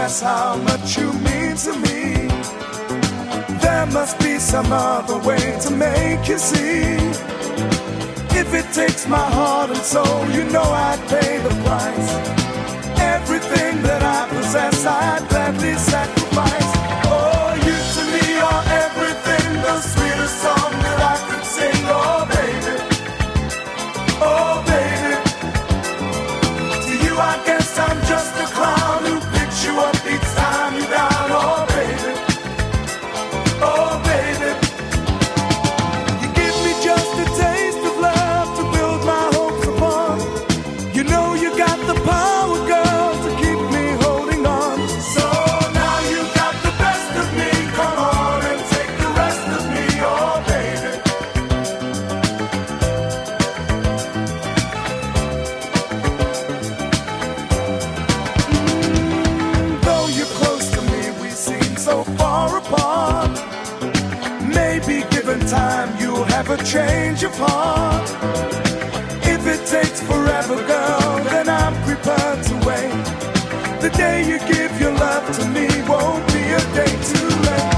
express how much you mean to me. There must be some other way to make you see. If it takes my heart and soul, you know I'd pay the price. Everything that I possess, I'd gladly sacrifice. Oh, you to me are everything, the sweetest song that I could sing. Oh, baby, oh, baby. To you, I guess I'm just a clown who picks you up each time you're down. Oh, baby, oh, baby. You give me just a taste of love to build my hopes upon. You know you got the power, girl, to keep me holding on. So now you got the best of me. Come on and take the rest of me, oh, baby. Though you're close to me, we seem so far apart. Maybe given time, you'll have a change of heart. If it takes forever, girl, then I'm prepared to wait. The day you give your love to me won't be a day too late.